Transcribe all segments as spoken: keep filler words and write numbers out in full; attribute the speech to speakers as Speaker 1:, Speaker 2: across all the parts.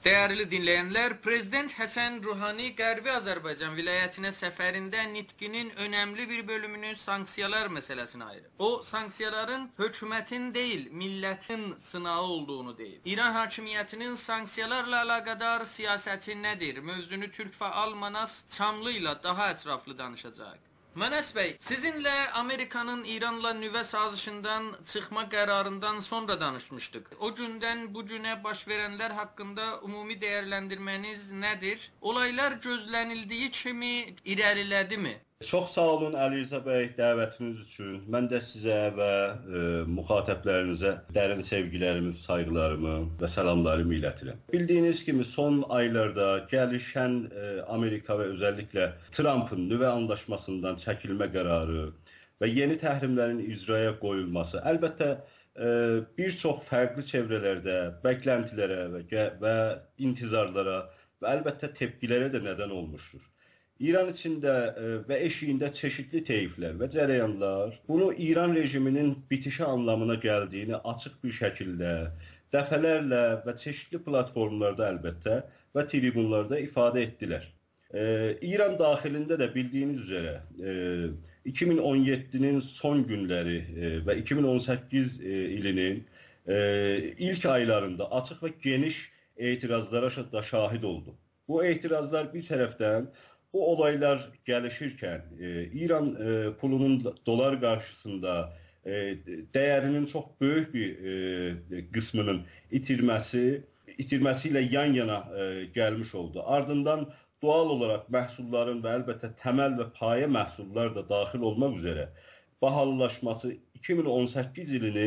Speaker 1: Değerli dinleyenler, Prezident Həsən Ruhani Qərbi Azərbaycan vilayətinə səfərində nitqinin önemli bir bölümünü sanksiyalar meselesine ayırır. O, sanksiyaların hökumətin değil, milletin sınağı olduğunu deyir. İran hakimiyyətinin sanksiyalarla alakadar siyaseti nedir? Mövzunu Türk faal Manas Çamlı ile daha etraflı danışacak. Manas Bey, sizinle Amerika'nın İran'la nüve sazışından çıkma kararından sonra danışmıştık. O günden bu güne baş verenler hakkında umumi değerlendirmeniz nedir? Olaylar gözlənildiyi kimi irəliledi mi?
Speaker 2: Çox sağ olun Əli bəy dəvətiniz üçün. Mən də sizə və e, müxatəblərinizə dərin sevgilərimi, sayğılarımı və salamlarımı ilətirəm. Bildiyiniz kimi son aylarda gəlişən e, Amerika və özəlliklə Trump'ın nüvə anlaşmasından çəkilmə qərarı və yeni təhrimlərin icraya qoyulması əlbəttə e, bir çox fərqli çevrələrdə bəkləntilərə və, və intizarlara və əlbəttə tepkilərə də nədən olmuşdur. İran içində və eşiyində çeşitli teyiflər və cərəyanlar bunu İran rejiminin bitişi anlamına gəldiyini açıq bir şəkildə dəfələrlə və çeşitli platformlarda əlbəttə və tribunlarda ifadə etdilər. Ee, İran daxilində də bildiyiniz üzrə e, iki min on yeddinin son günləri e, və iki min on səkkiz e, ilinin e, ilk aylarında açıq və geniş etirazlara da şahid oldu. Bu etirazlar bir tərəfdən bu olaylar gəlişirkən e, İran e, pulunun dolar qarşısında e, dəyərinin çox böyük bir e, qisminin itirməsi, itirməsi ilə yan-yana e, gəlmiş oldu. Ardından doğal olaraq məhsulların və əlbəttə təməl və payə məhsullar da daxil olmaq üzrə bahalılaşması iki min on səkkiz ilini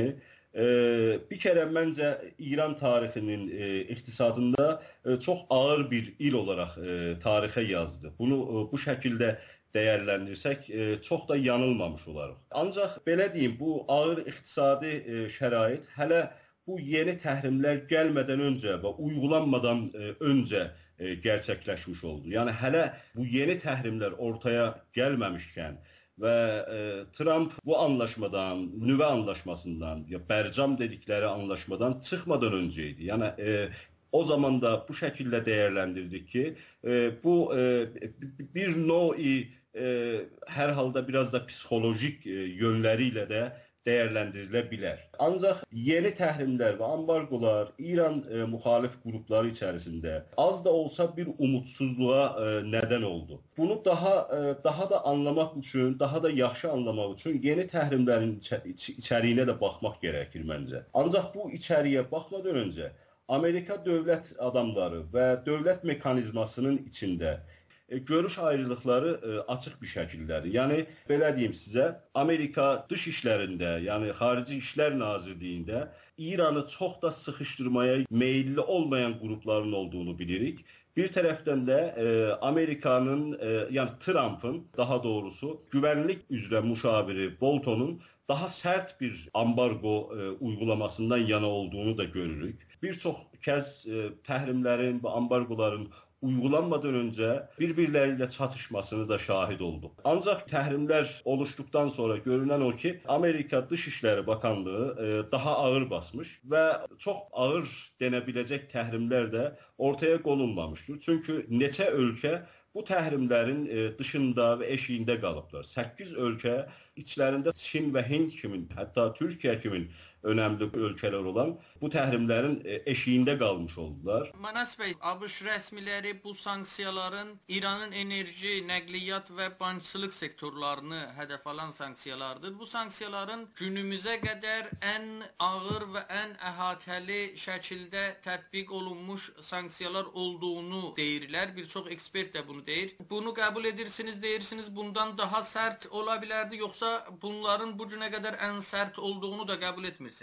Speaker 2: Ee, bir kere bence İran tarihinin e, iktisadında e, çok ağır bir il olarak e, tarihe yazdı. Bunu e, bu şekilde değerlendirsek e, çok da yanılmamış olarıq. Ancaq belə deyim, bu ağır iqtisadi e, şərait hələ bu yeni təhrimlər gəlmədən öncə və uygulanmadan e, öncə e, gerçekleşmiş oldu. Yani hələ bu yeni təhrimlər ortaya gəlməmişkən və e, Trump bu anlaşmadan, nüvə anlaşmasından, ya Bərcam dedikləri anlaşmadan çıxmadan önceydi. Yəni e, o zaman da bu şəkildə dəyərləndirdik ki, e, bu e, bir növ e, hər halda biraz da psixolojik e, yönləri də dəyərləndirilə bilər. Ancaq yeni təhrimlər və ambargolar İran e, müxalif qrupları içərisində az da olsa bir umutsuzluğa e, nədən oldu. Bunu daha e, daha da anlamaq üçün, daha da yaxşı anlamaq üçün yeni təhrimlərin iç içəriyinə də baxmaq gərəkir məncə. Ancaq bu içəriyə baxmadan öncə Amerika dövlət adamları və dövlət mekanizmasının içində E, görüş ayrılıqları e, açıq bir şəkildədir. Yəni, belə deyim sizə, Amerika dış işlərində, yəni Xarici İşlər Nazirliyində İranı çox da sıxışdırmaya meyilli olmayan qrupların olduğunu bilirik. Bir tərəfdən də e, Amerikanın, e, yəni Trump'ın, daha doğrusu güvənlik üzrə müşaviri Bolton'un daha sərt bir ambargo e, uygulamasından yana olduğunu da görürük. Bir çox kəz e, təhrimlərin və ambargoların uygulanmadan öncə bir-birləri ilə çatışmasını da şahid olduq. Ancaq təhrimlər oluşduqdan sonra görünən o ki, Amerika Dışişləri Bakanlığı e, daha ağır basmış və çox ağır denə biləcək təhrimlər də ortaya qonulmamışdır. Çünki neçə ölkə bu təhrimlərin e, dışında və eşiyində qalıblar. səkkiz ölkə içlərində Çin və Hind kimi, hətta Türkiyə kimi önemli ölkələr olan bu təhrimlərin eşiğində qalmış oldular.
Speaker 1: Manas Bey, ABŞ rəsmiləri bu sanksiyaların İranın enerji, nəqliyyat və bankçılıq sektorlarını hədəf alan sanksiyalardır. Bu sanksiyaların günümüzə qədər ən ağır və ən əhatəli şəkildə tətbiq olunmuş sanksiyalar olduğunu deyirlər. Bir çox ekspert də bunu deyir. Bunu qəbul edirsiniz, deyirsiniz bundan daha sərt ola bilərdi, yoxsa bunların bu günə qədər ən sərt olduğunu da qəbul etmirsiniz?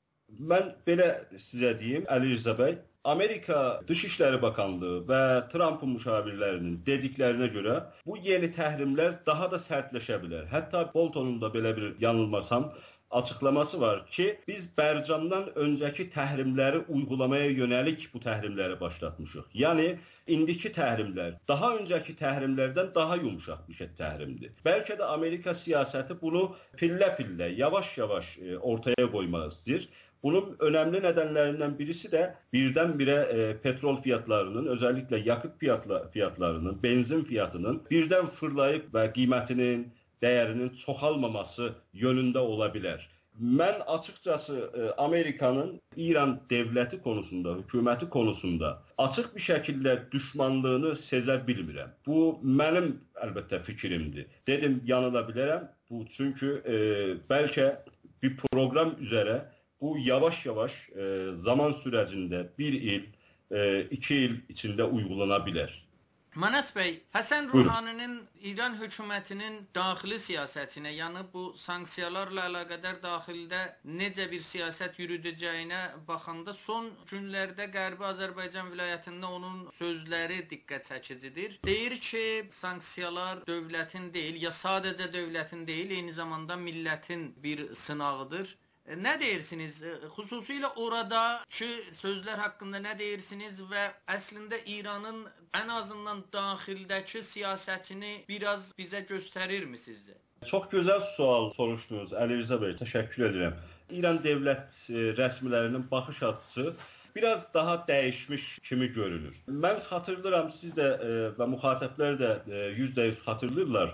Speaker 2: Mən belə sizə deyim, Əli Rza bəy, Amerika Dışişləri Bakanlığı və Trump'ın müşavirlərinin dediklərinə görə bu yeni təhrimlər daha da sərtləşə bilər. Hətta Bolton'un da belə bir yanılmasam açıqlaması var ki, biz Bərcamdan öncəki təhrimləri uygulamaya yönəlik bu təhrimləri başlatmışıq. Yəni, indiki təhrimlər daha öncəki təhrimlərdən daha yumuşaq bir təhrimdir. Bəlkə də Amerika siyasəti bunu pillə-pillə, yavaş-yavaş ortaya qoymaq istəyir. Bunun önemli nedenlerinden birisi de birdenbire e, petrol fiyatlarının, özellikle yakıt fiyatla, fiyatlarının, benzin fiyatının birden fırlayıp ve kıymetinin, değerinin çoxalmaması yönünde olabilir. Mən açıkçası e, Amerika'nın İran devleti konusunda, hükümeti konusunda açık bir şekilde düşmanlığını sezə bilmirəm. Bu mənim əlbəttə fikrimdir. Dedim yanıla bilərəm. Bu çünkü e, belki bir program üzere bu yavaş yavaş e, zaman sürecinde bir il, e, iki il içinde uygulanabilir.
Speaker 1: Manas bəy, Həsən Ruhaninin İran hökumətinin daxili siyasətinə, yəni bu sanksiyalarla əlaqədar daxildə necə bir siyasət yürüdəcəyinə baxanda son günlərdə Qərbi Azərbaycan vilayətində onun sözləri diqqət çəkicidir. Deyir ki, sanksiyalar dövlətin deyil, ya sadəcə dövlətin deyil, eyni zamanda millətin bir sınağıdır. Nə deyirsiniz? Xüsusilə oradakı sözlər haqqında nə deyirsiniz və əslində İranın ən azından daxildəki siyasətini biraz bizə göstərirmi sizcə?
Speaker 2: Çox gözəl sual soruşdunuz Əli Rza bəy, təşəkkür edirəm. İran dövlət rəsmilərinin baxış açısı biraz daha dəyişmiş kimi görünür. Mən xatırlayıram, siz də və müxatəblər də yüzdə yüz xatırlayırlar.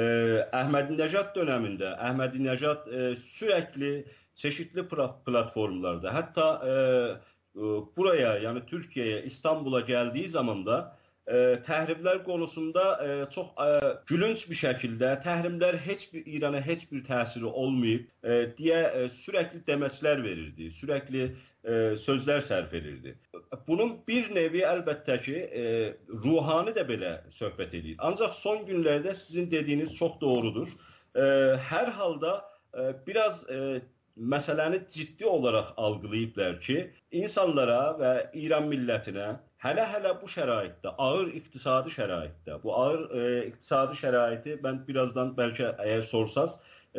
Speaker 2: Əhmədinəcad dövründə Əhmədinəcad sürekli çeşitli platformlarda, hatta e, e, buraya yani Türkiye'ye, İstanbul'a geldiği zaman da e, tahrimler konusunda e, çok e, gülünç bir şekilde tahrimler hiçbir İran'a hiçbir tesiri olmayıp e, diye e, sürekli demeçler verirdi, sürekli e, sözler sərf edirdi. Bunun bir nevi elbette ki e, ruhani de belə söhbət edir. Ancak son günlerde sizin dediğiniz çok doğrudur. E, her halda e, biraz e, meseləni ciddi olarak algılayıblar ki, insanlara ve İran milletine hele-hele bu şəraitdə, ağır iktisadi şəraitdə, bu ağır e, iktisadi şəraiti ben birazdan belki eğer sorsaz e,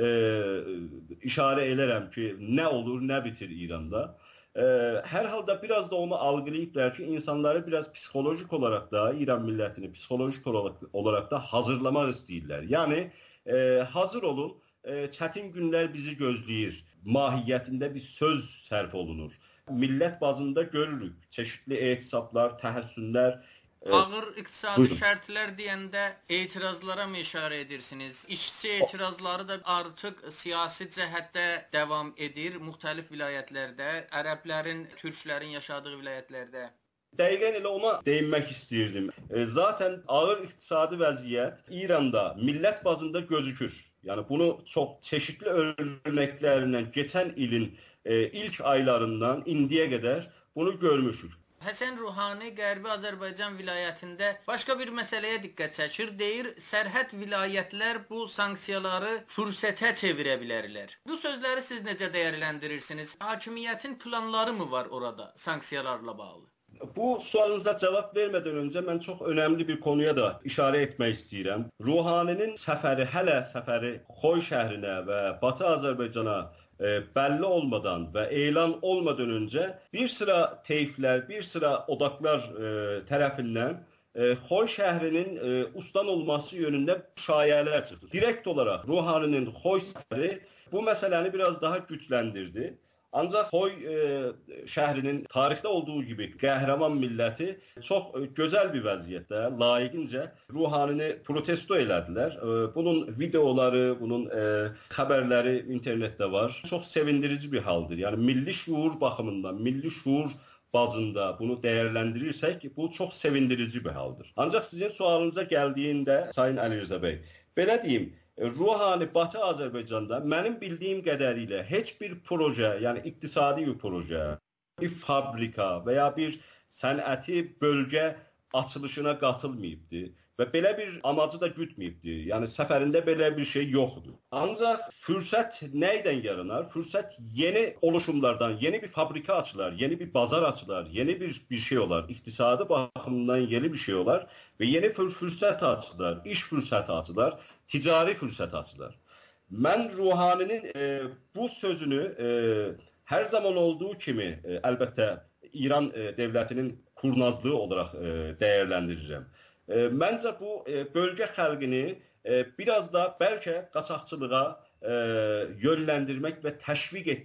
Speaker 2: işare ederim ki ne olur ne bitir İran'da. E, her halde biraz da onu algılayıblar ki insanları biraz psikolojik olarak da İran milletini psikolojik olarak, olarak da hazırlamak istəyirlər. Yani e, hazır olun, e, çetin günler bizi gözləyir. Mahiyyətində bir söz sərf olunur. Millət bazında görürük. Çeşitli etisablar, təhəssünlər.
Speaker 1: Ağır iqtisadi buyurun. Şərtlər deyəndə etirazlara mı işarə edirsiniz? İşçi etirazları da artıq siyasi cəhətdə davam edir müxtəlif vilayətlərdə, ərəblərin, türklərin yaşadığı vilayətlərdə.
Speaker 2: Dəqiqən elə ona değinmək istəyirdim. E, zaten ağır iqtisadi vəziyyət İranda millət bazında gözükür. Yani bunu çok çeşitli örneklerinden geçen ilin e, ilk aylarından indiye kadar bunu görmüşük.
Speaker 1: Həsən Ruhani Qərbi Azərbaycan vilayətində başqa bir məsələyə diqqət çəkir. Deyir, sərhəd vilayətlər bu sanksiyaları fürsətə çevirə bilərlər. Bu sözləri siz necə dəyərləndirirsiniz? Hakimiyyətin planları mı var orada sanksiyalarla bağlı?
Speaker 2: Bu sualınıza cevap vermeden önce ben çok önemli bir konuya da işare etmek istəyirəm. Ruhaninin səfəri, hələ səfəri Xoy şəhrinə və Batı Azərbaycana e, belli olmadan ve elan olmadan önce bir sıra teyfler, bir sıra odaklar e, tarafından e, Xoy şəhrinin e, ustan olması yönünde şayiələr çıxdı. Direkt olarak Ruhaninin Xoy səfəri bu meseleni biraz daha güçlendirdi. Ancak Xoy e, şəhrinin tarixdə olduğu gibi qəhrəman milləti çox e, gözəl bir vəziyyətdə, layiqincə Ruhanini protesto elədilər. E, bunun videoları, bunun e, xəbərləri internetdə var. Çox sevindirici bir haldır. Yani milli şuur baxımından, milli şuur bazında bunu değerlendirirsək, bu çok sevindirici bir haldır. Ancak sizin sualınıza geldiğinde Sayın Əli Rza bəy, belə deyim, Ruhani Batı Azərbaycanda mənim bildiyim qədərilə heç bir proje, yani iktisadi bir proje, bir fabrika veya bir sənəti bölge açılışına qatılmayıbdı və belə bir amacı da gütməyibdi. Yani səfərində belə bir şey yoxdur. Ancaq fürsət neyden yaranar? Fürsət yeni oluşumlardan, yeni bir fabrika açılar, yeni bir bazar açılar, yeni bir bir şey olar, iktisadi baxımından yeni bir şey olar ve yeni fürsət açılar, iş fürsəti açılar, ticari fürsət açılar. Mən Ruhaninin e, bu sözünü e, her zaman olduğu kimi e, əlbəttə İran e, devletinin kurnazlığı olarak e, değerlendireceğim. E, Məncə bu e, bölge xalqini e, biraz da belki qaçaqçılığa e, yönlendirmek ve təşviq etmek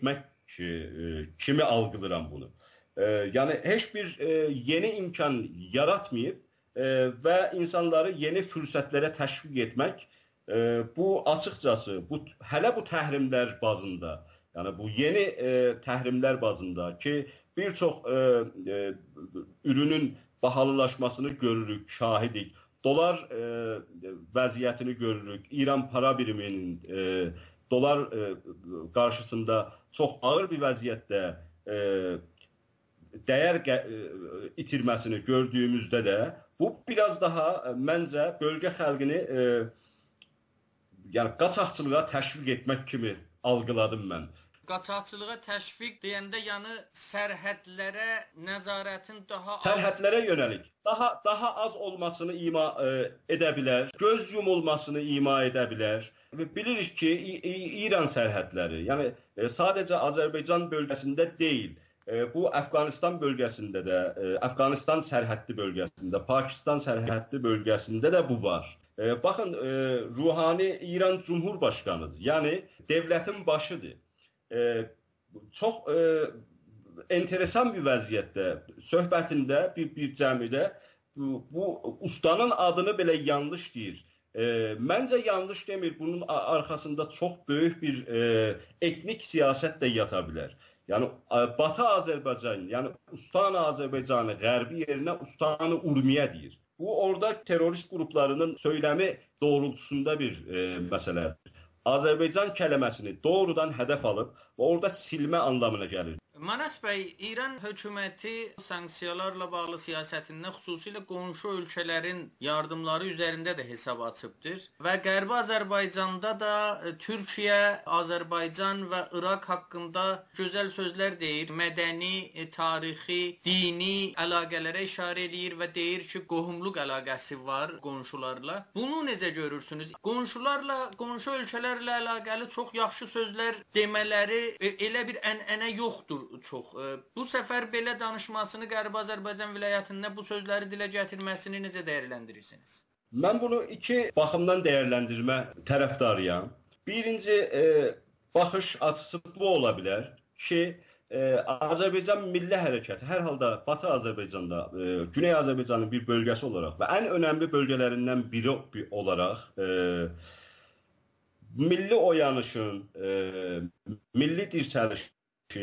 Speaker 2: ki, e, kimi algılıram bunu. E, yani heç bir e, yeni imkan yaratmayıb e, və insanları yeni fürsətlərə təşviq etmək, e, bu açıqcası, bu hələ bu təhrimlər bazında, yəni bu yeni e, təhrimlər bazında ki, bir çox e, e, ürünün bahalılaşmasını görürük, şahidik. Dolar e, vəziyyətini görürük. İran para biriminin e, dolar e, qarşısında çox ağır bir vəziyyətdə e, dəyər e, itirməsini gördüyümüzdə də bu biraz daha e, məncə bölgə xalqını e, yəni qaçaqçılığa təşviq etmək kimi algıladım mən.
Speaker 1: Qaçaqçılığa təşviq deyəndə, yəni sərhədlərə nəzarətin daha
Speaker 2: sərhədlərə yönəlik daha daha az olmasını ima e, edə bilər, göz yumulmasını ima edə bilər. Bilirik ki, İran sərhədləri, yəni e, sadəcə Azərbaycan bölgəsində deyil, e, bu Əfqanistan bölgəsində də, e, Əfqanistan sərhədli bölgəsində, Pakistan sərhədli bölgəsində də bu var. E, baxın, e, Ruhani İran Cumhurbaşqanıdır, yəni devlətin başıdır. E, çox e, enteresan bir vəziyyətdə, söhbətində, bir, bir cəmidə bu, bu ustanın adını belə yanlış deyir. E, məncə yanlış demir, bunun arxasında çox böyük bir e, etnik siyasət də yata bilər. Yəni Batı Azərbaycan, yəni Ustanı Azərbaycanı qərbi yerinə Ustanı Urmiyə deyir. Bu orada terrorist qruplarının söyləmi doğrultusunda bir e, məsələdir. Azərbaycan kəlməsini doğrudan hədəf alıb və orada silmə anlamına gəlir.
Speaker 1: Manas bəy, İran hökuməti sanksiyalarla bağlı siyasətində xüsusilə qonşu ölkələrin yardımları üzərində də hesab açıbdır və Qərbi Azərbaycanda da Türkiyə, Azərbaycan və İraq haqqında gözəl sözlər deyir. Mədəni, tarixi, dini əlaqələrə işarə edir və deyir ki, qohumluq əlaqəsi var qonşularla. Bunu necə görürsünüz? Qonşularla, qonşu ölkələrlə əlaqəli çox yaxşı sözlər demələri elə bir ənənə yoxdur. Çox. Bu səfər belə danışmasını Qərbi Azərbaycan vilayətində bu sözləri dilə gətirməsini necə dəyərləndirirsiniz?
Speaker 2: Mən bunu iki baxımdan dəyərləndirmə tərəfdarıyam. Birinci e, baxış açısı bu ola bilər ki, e, Azərbaycan Milli Hərəkəti hər halda Batı Azərbaycanda, e, Güney Azərbaycanın bir bölgəsi olaraq və ən önəmli bölgələrindən biri olaraq e, milli oyanışın, e, milli dirçəlişin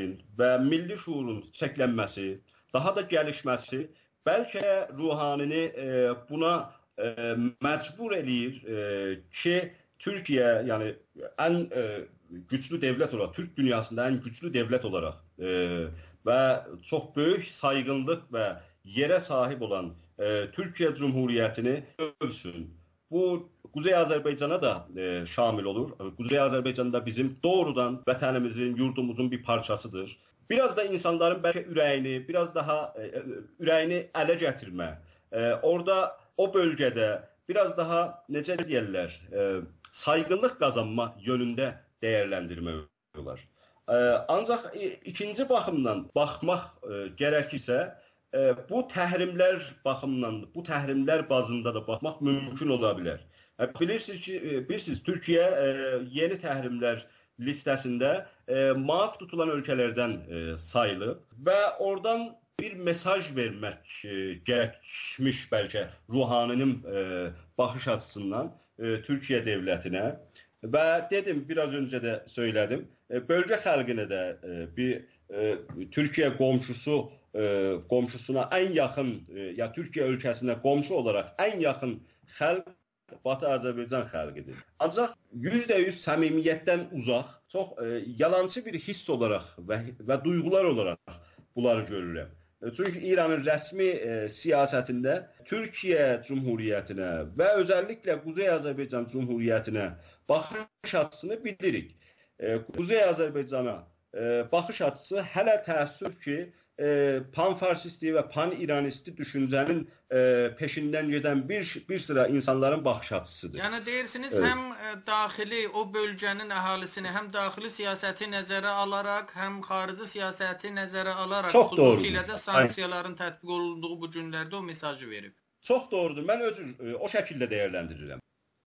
Speaker 2: və milli şuurun çəklənməsi, daha da gəlişməsi bəlkə ruhanini e, buna e, məcbur eləyir e, ki, Türkiyə, yəni ən e, güclü dövlət olaraq, Türk dünyasında ən güclü dövlət olaraq e, və çox böyük sayğınlıq və yerə sahib olan e, Türkiyə Cumhuriyyətini övsün. Bu Kuzey Azərbaycana da e, şamil olur. Kuzey Azərbaycan da bizim doğrudan vətənimizin, yurdumuzun bir parçasıdır. Biraz da insanların bəlkə ürəyini, biraz daha e, ürəyini ələ gətirmə, e, orada o bölgədə biraz daha necə deyirlər, e, sayğınlıq qazanma yönündə dəyərləndirmək olar. E, ancaq e, ikinci baxımdan baxmaq e, gərəkirsə, e, bu təhrimlər baxımından, bu təhrimlər bazında da baxmaq mümkün ola bilər. Bilirsiniz ki, bilirsiniz, Türkiyə e, yeni təhrimlər listəsində e, maaf tutulan ölkələrdən e, sayılıb və oradan bir mesaj vermək e, gərəkmiş bəlkə ruhaninin e, baxış açısından e, Türkiyə dövlətinə və dedim, biraz öncə də söylədim, e, bölgə xalqına da e, bir e, Türkiyə qonşusu e, qonşusuna ən yaxın, e, ya Türkiyə ölkəsinə qonşu olaraq ən yaxın xalq Batı Azərbaycan xalqidir. Ancaq yüzdə yüz səmimiyyətdən uzaq, çox e, yalancı bir hiss olaraq və, və duyğular olaraq bunları görürəm. E, çünki İranın rəsmi e, siyasətində Türkiyə Cumhuriyyətinə və özəlliklə Kuzey Azərbaycan Cumhuriyyətinə baxış açısını bilirik. E, Kuzey Azərbaycana e, baxış açısı hələ təəssüf ki, E, pan-farsisti və pan-iranisti düşüncənin e, peşindən gedən bir, bir sıra insanların baxış açısıdır.
Speaker 1: Yəni deyirsiniz,
Speaker 2: evet.
Speaker 1: Həm e, daxili o bölgənin əhalisini, həm daxili siyasəti nəzərə alaraq, həm xarici siyasəti nəzərə alaraq, xüsusilə də sanksiyaların tətbiq olunduğu bu günlərdə o mesajı verib.
Speaker 2: Çox doğrudur. Mən özüm e, o şəkildə dəyərləndirirəm.